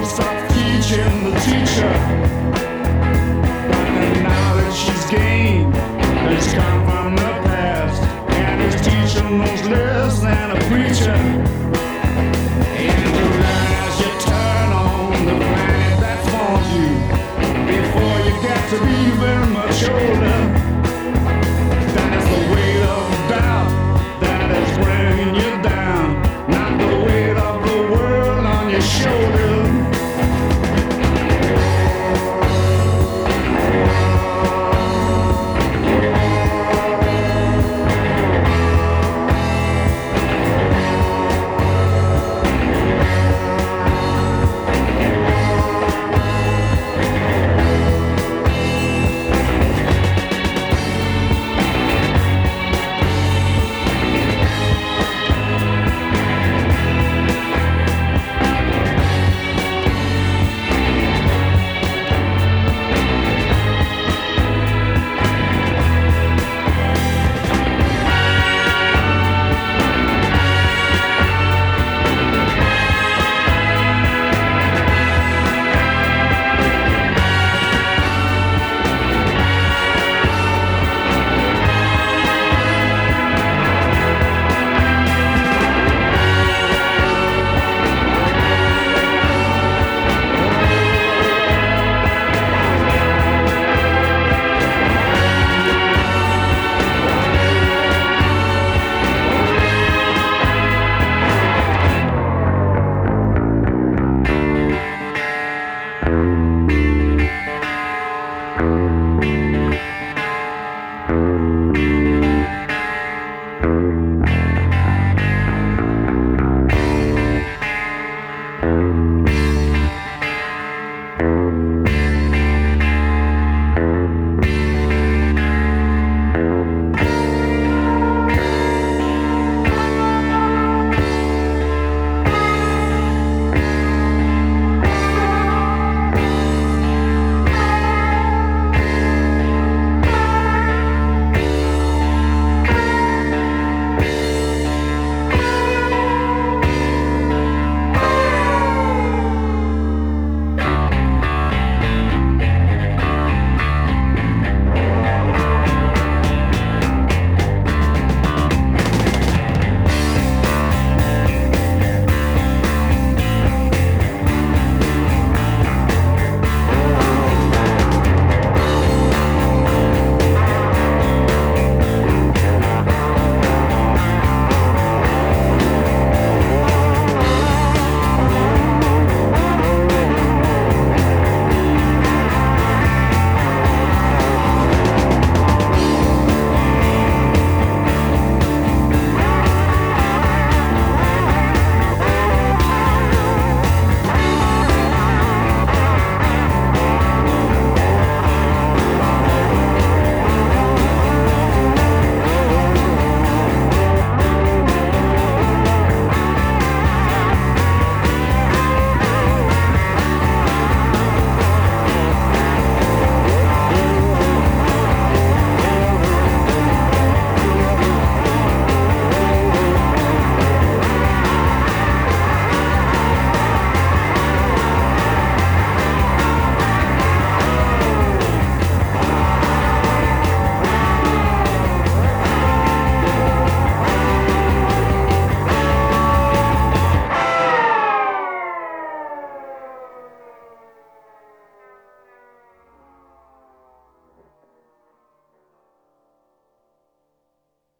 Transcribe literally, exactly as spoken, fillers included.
stop teaching the teacher. But the knowledge she's gained has come from the past, and is teaching those less than a preacher. And you learn as you turn on the planet that forms you, before you get to be very much older. That is the weight of doubt that is bringing you down, not the weight of the world on your shoulder. Thank you.